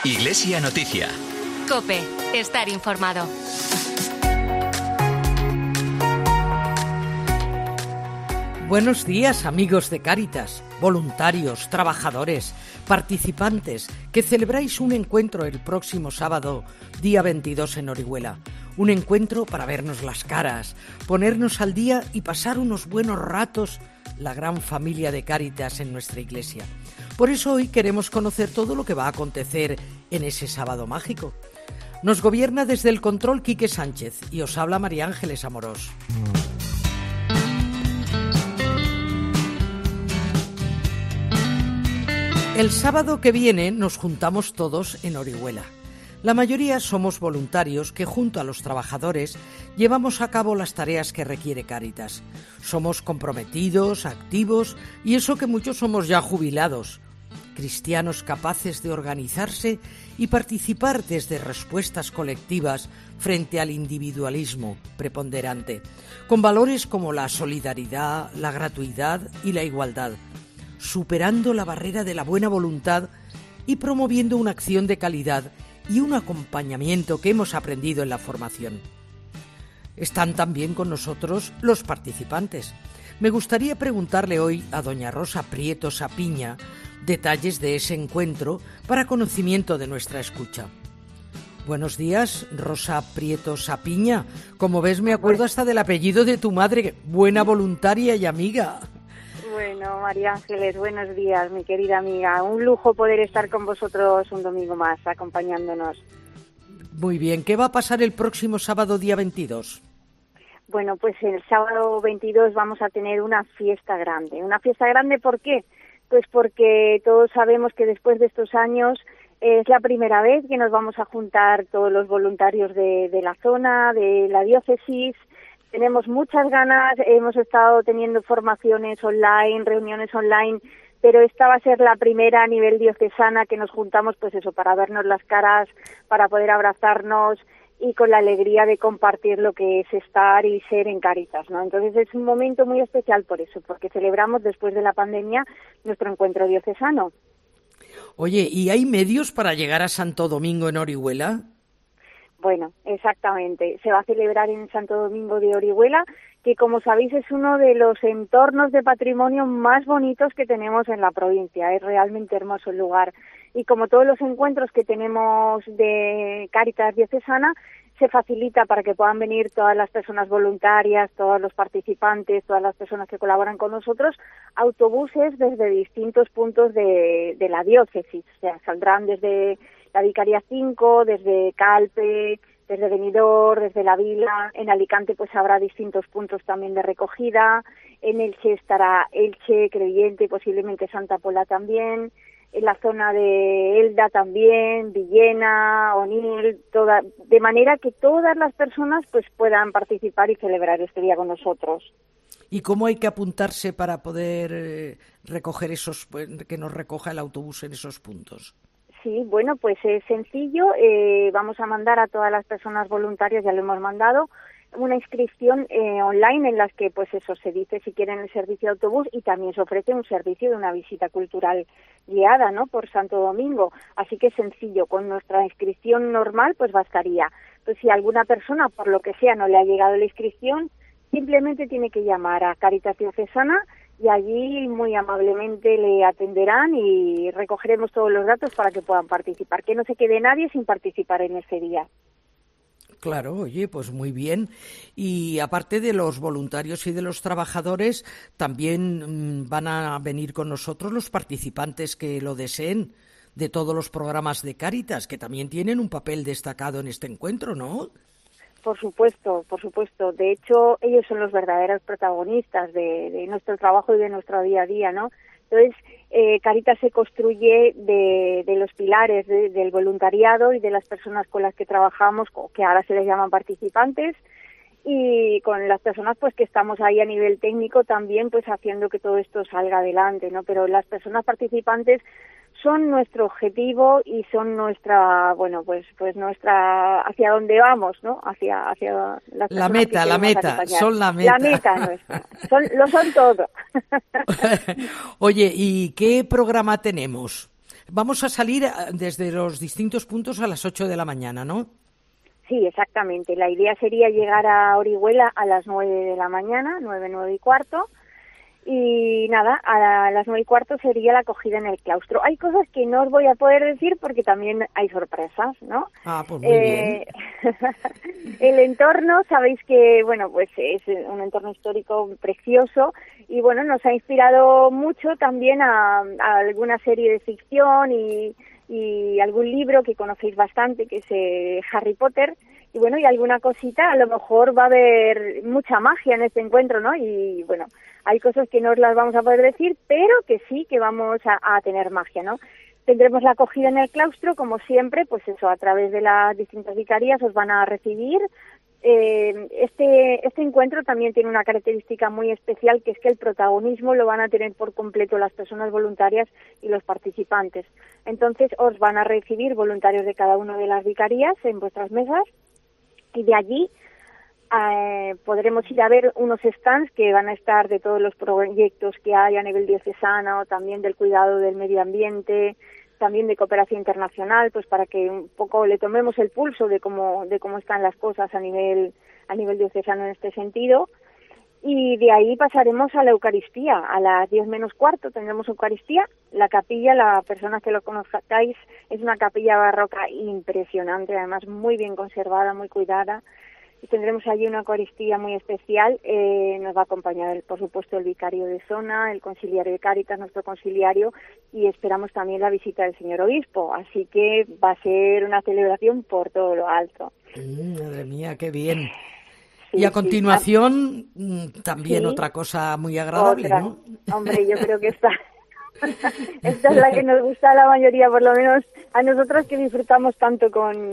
Iglesia Noticia. COPE. Estar informado. Buenos días, amigos de Cáritas, voluntarios, trabajadores, participantes, que celebráis un encuentro el próximo sábado, día 22 en Orihuela. Un encuentro para vernos las caras, ponernos al día y pasar unos buenos ratos, la gran familia de Cáritas en nuestra iglesia. Por eso hoy queremos conocer todo lo que va a acontecer en ese sábado mágico. Nos gobierna desde el control Quique Sánchez y os habla María Ángeles Amorós. El sábado que viene nos juntamos todos en Orihuela. La mayoría somos voluntarios que junto a los trabajadores llevamos a cabo las tareas que requiere Cáritas. Somos comprometidos, activos y eso que muchos somos ya jubilados. Cristianos capaces de organizarse y participar desde respuestas colectivas frente al individualismo preponderante, con valores como la solidaridad, la gratuidad y la igualdad, superando la barrera de la buena voluntad y promoviendo una acción de calidad y un acompañamiento que hemos aprendido en la formación. Están también con nosotros los participantes. Me gustaría preguntarle hoy a doña Rosa Prieto Sapiña detalles de ese encuentro para conocimiento de nuestra escucha. Buenos días, Rosa Prieto Sapiña. Como ves, me acuerdo hasta del apellido de tu madre, buena voluntaria y amiga. Bueno, María Ángeles, buenos días, mi querida amiga. Un lujo poder estar con vosotros un domingo más, acompañándonos. Muy bien, ¿qué va a pasar el próximo sábado, día 22? Bueno, pues el sábado 22 vamos a tener una fiesta grande. ¿Una fiesta grande por qué? Pues porque todos sabemos que después de estos años es la primera vez que nos vamos a juntar todos los voluntarios de la zona, de la diócesis. Tenemos muchas ganas, hemos estado teniendo formaciones online, reuniones online, pero esta va a ser la primera a nivel diocesana que nos juntamos, pues eso, para vernos las caras, para poder abrazarnos y con la alegría de compartir lo que es estar y ser en Cáritas, ¿no? Entonces es un momento muy especial por eso, porque celebramos después de la pandemia nuestro encuentro diocesano. Oye, ¿y hay medios para llegar a Santo Domingo en Orihuela? Bueno, exactamente. Se va a celebrar en Santo Domingo de Orihuela, que como sabéis es uno de los entornos de patrimonio más bonitos que tenemos en la provincia. Es realmente hermoso el lugar. Y como todos los encuentros que tenemos de Cáritas diocesana, se facilita para que puedan venir todas las personas voluntarias, todos los participantes, todas las personas que colaboran con nosotros, autobuses desde distintos puntos de la diócesis. O sea, saldrán desde la Vicaría 5, desde Calpe, desde Benidorm, desde La Vila. En Alicante pues habrá distintos puntos también de recogida. En Elche estará Elche, Crevillente, posiblemente Santa Pola también. En la zona de Elda también, Villena, Onil, de manera que todas las personas pues puedan participar y celebrar este día con nosotros. ¿Y cómo hay que apuntarse para poder recoger que nos recoja el autobús en esos puntos? Sí, bueno, pues es sencillo. Vamos a mandar a todas las personas voluntarias, ya lo hemos mandado, una inscripción online en las que, pues eso, se dice si quieren el servicio de autobús y también se ofrece un servicio de una visita cultural guiada, ¿no?, por Santo Domingo. Así que es sencillo, con nuestra inscripción normal, pues bastaría. Pues si a alguna persona, por lo que sea, no le ha llegado la inscripción, simplemente tiene que llamar a Cáritas Diocesana y allí muy amablemente le atenderán y recogeremos todos los datos para que puedan participar. Que no se quede nadie sin participar en ese día. Claro, oye, pues muy bien. Y aparte de los voluntarios y de los trabajadores, también van a venir con nosotros los participantes que lo deseen de todos los programas de Cáritas, que también tienen un papel destacado en este encuentro, ¿no? Por supuesto, por supuesto. De hecho, ellos son los verdaderos protagonistas de nuestro trabajo y de nuestro día a día, ¿no? Entonces, Cáritas se construye de los pilares del voluntariado y de las personas con las que trabajamos, que ahora se les llaman participantes, y con las personas pues que estamos ahí a nivel técnico también pues haciendo que todo esto salga adelante, ¿no? Pero las personas participantes son nuestro objetivo y son nuestra, bueno, pues nuestra, hacia dónde vamos, ¿no? Hacia la meta, son la meta. La meta nuestra, lo son todo. Oye, ¿y qué programa tenemos? Vamos a salir desde los distintos puntos a las 8 de la mañana, ¿no? Sí, exactamente. La idea sería llegar a Orihuela a las 9 de la mañana, 9 y cuarto. Y nada, a las 9 y cuarto sería la acogida en el claustro. Hay cosas que no os voy a poder decir porque también hay sorpresas, ¿no? Ah, pues muy bien. El entorno, sabéis que, bueno, pues es un entorno histórico precioso y, bueno, nos ha inspirado mucho también a alguna serie de ficción y algún libro que conocéis bastante, que es Harry Potter. Y bueno, y alguna cosita, a lo mejor va a haber mucha magia en este encuentro, ¿no? Y bueno, hay cosas que no os las vamos a poder decir, pero que sí que vamos a tener magia, ¿no? Tendremos la acogida en el claustro, como siempre, pues eso, a través de las distintas vicarías os van a recibir. Este encuentro también tiene una característica muy especial, que es que el protagonismo lo van a tener por completo las personas voluntarias y los participantes. Entonces os van a recibir voluntarios de cada una de las vicarías en vuestras mesas, y de allí podremos ir a ver unos stands que van a estar de todos los proyectos que hay a nivel diocesano, también del cuidado del medio ambiente, también de cooperación internacional, pues para que un poco le tomemos el pulso de cómo están las cosas a nivel diocesano en este sentido. Y de ahí pasaremos a la Eucaristía. A las 10 menos cuarto tendremos Eucaristía. La capilla, la persona que lo conozcáis, es una capilla barroca impresionante, además muy bien conservada, muy cuidada. Y tendremos allí una Eucaristía muy especial. Nos va a acompañar, por supuesto, el vicario de zona, el conciliario de Cáritas, nuestro conciliario, y esperamos también la visita del señor obispo. Así que va a ser una celebración por todo lo alto. Madre mía, qué bien. Sí, Y a continuación, también sí, otra cosa muy agradable, otra. ¿no? Hombre, yo creo que esta es la que nos gusta a la mayoría, por lo menos a nosotros que disfrutamos tanto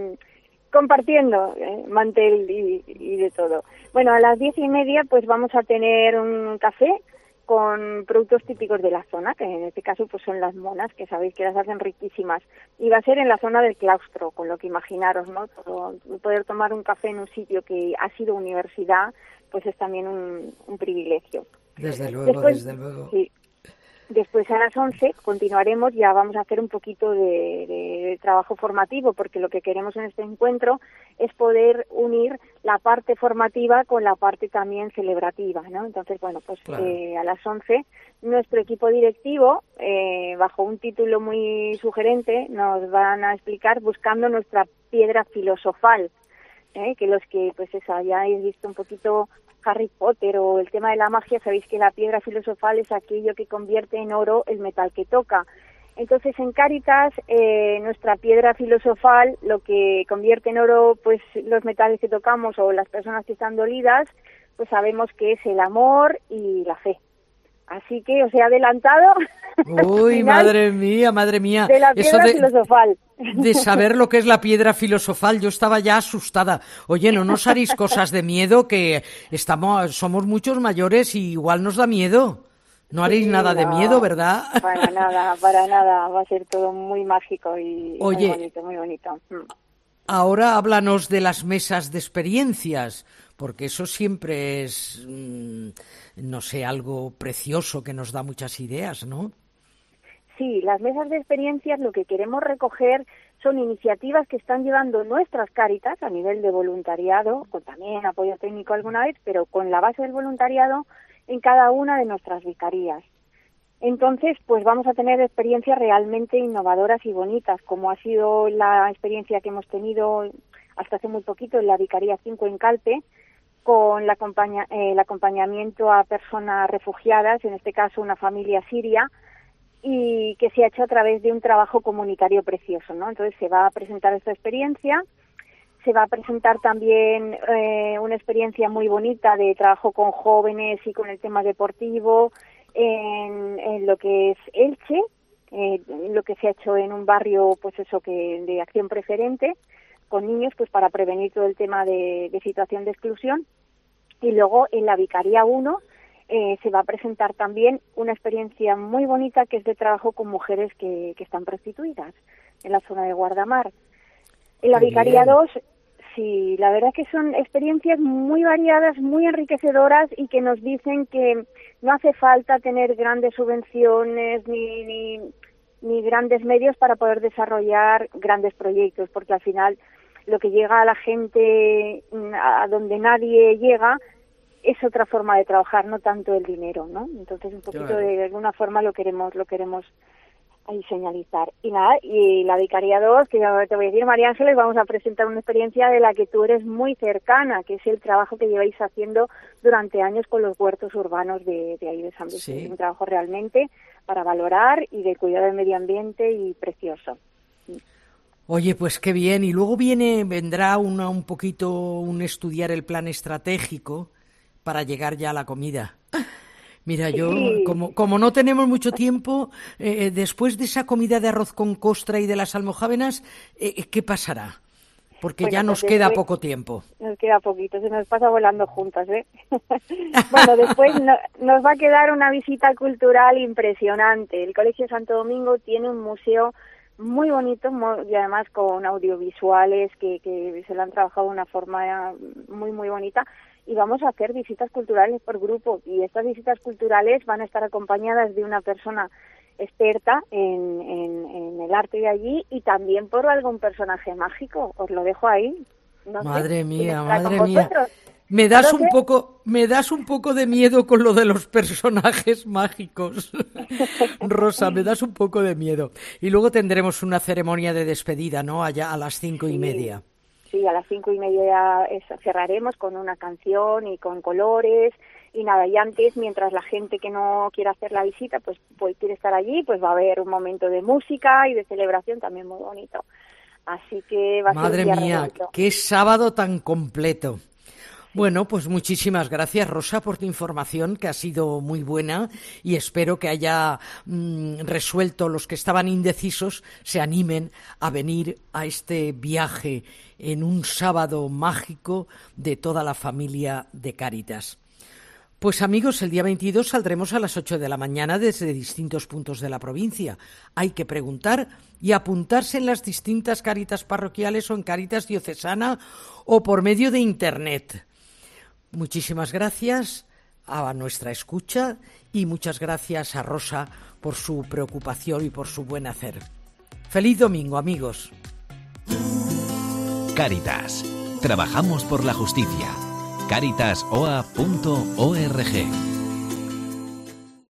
compartiendo mantel y de todo. Bueno, a las 10:30 pues vamos a tener un café con productos típicos de la zona, que en este caso pues son las monas, que sabéis que las hacen riquísimas. Y va a ser en la zona del claustro, con lo que imaginaros, ¿no? Poder tomar un café en un sitio que ha sido universidad, pues es también un privilegio. Desde luego, desde luego. Sí. Después a las 11 continuaremos, ya vamos a hacer un poquito de trabajo formativo, porque lo que queremos en este encuentro es poder unir la parte formativa con la parte también celebrativa, ¿no? Entonces, bueno, pues claro. A las 11 nuestro equipo directivo, bajo un título muy sugerente, nos van a explicar buscando nuestra piedra filosofal, que los que pues eso hayáis visto un poquito Harry Potter o el tema de la magia, sabéis que la piedra filosofal es aquello que convierte en oro el metal que toca. Entonces en Cáritas nuestra piedra filosofal lo que convierte en oro pues los metales que tocamos o las personas que están dolidas, pues sabemos que es el amor y la fe. Así que os he adelantado. Uy, madre mía. De la piedra filosofal. De saber lo que es la piedra filosofal, yo estaba ya asustada. Oye, no nos haréis cosas de miedo, que somos muchos mayores y igual nos da miedo. No haréis nada de miedo, ¿verdad? Para nada. Va a ser todo muy mágico y muy bonito. Ahora háblanos de las mesas de experiencias, porque eso siempre es, no sé, algo precioso que nos da muchas ideas, ¿no? Sí, las mesas de experiencias lo que queremos recoger son iniciativas que están llevando nuestras Cáritas a nivel de voluntariado, con también apoyo técnico alguna vez, pero con la base del voluntariado en cada una de nuestras vicarías. Entonces, pues vamos a tener experiencias realmente innovadoras y bonitas, como ha sido la experiencia que hemos tenido hasta hace muy poquito en la Vicaría 5 en Calpe, con el acompañamiento a personas refugiadas, en este caso una familia siria, y que se ha hecho a través de un trabajo comunitario precioso, ¿no? Entonces se va a presentar esta experiencia, se va a presentar también una experiencia muy bonita de trabajo con jóvenes y con el tema deportivo en lo que es Elche, lo que se ha hecho en un barrio, pues eso, que de acción preferente con niños, pues para prevenir todo el tema de situación de exclusión. Y luego en la Vicaría 1 se va a presentar también una experiencia muy bonita que es de trabajo con mujeres que están prostituidas en la zona de Guardamar. En la Vicaría 2, sí, la verdad que son experiencias muy variadas, muy enriquecedoras y que nos dicen que no hace falta tener grandes subvenciones ni ni grandes medios para poder desarrollar grandes proyectos, porque al final lo que llega a la gente, a donde nadie llega, es otra forma de trabajar, no tanto el dinero, ¿no? Entonces un poquito de alguna forma lo queremos ahí señalizar. Y nada, y la Vicaría 2, que ya te voy a decir, María Ángeles, vamos a presentar una experiencia de la que tú eres muy cercana, que es el trabajo que lleváis haciendo durante años con los huertos urbanos de ahí de San Vicente. Sí. Es un trabajo realmente para valorar y de cuidado del medio ambiente y precioso. Oye, pues qué bien. Y luego vendrá un poquito estudiar el plan estratégico para llegar ya a la comida. Mira, yo, Sí. como no tenemos mucho tiempo, después de esa comida de arroz con costra y de las almojávenas, ¿qué pasará? Porque Bueno, ya nos pues queda después poco tiempo. nos queda poquito, se nos pasa volando juntas, ¿eh? Bueno, después nos va a quedar una visita cultural impresionante. El Colegio Santo Domingo tiene un museo muy bonito y además con audiovisuales que se lo han trabajado de una forma muy, muy bonita. Y vamos a hacer visitas culturales por grupo, y estas visitas culturales van a estar acompañadas de una persona experta en el arte de allí y también por algún personaje mágico. Os lo dejo ahí. No Madre sé, mía, ¿quién está madre con mía. vosotros? Me das No un poco de miedo con lo de los personajes mágicos. Rosa, me das un poco de miedo. Y luego tendremos una ceremonia de despedida, ¿no? Allá a las 5:30. Sí, a las 5:30 cerraremos con una canción y con colores y nada, y antes, mientras la gente que no quiera hacer la visita pues quiere estar allí, pues va a haber un momento de música y de celebración también muy bonito. Así que va a ser Madre un día mía, revuelto. qué sábado tan completo. Bueno, pues muchísimas gracias, Rosa, por tu información, que ha sido muy buena, y espero que haya resuelto los que estaban indecisos, se animen a venir a este viaje en un sábado mágico de toda la familia de Cáritas. Pues amigos, el día 22 saldremos a las 8 de la mañana desde distintos puntos de la provincia. Hay que preguntar y apuntarse en las distintas Cáritas parroquiales o en Cáritas diocesana o por medio de Internet. Muchísimas gracias a nuestra escucha y muchas gracias a Rosa por su preocupación y por su buen hacer. Feliz domingo, amigos. Cáritas. Trabajamos por la justicia. Caritasoa.org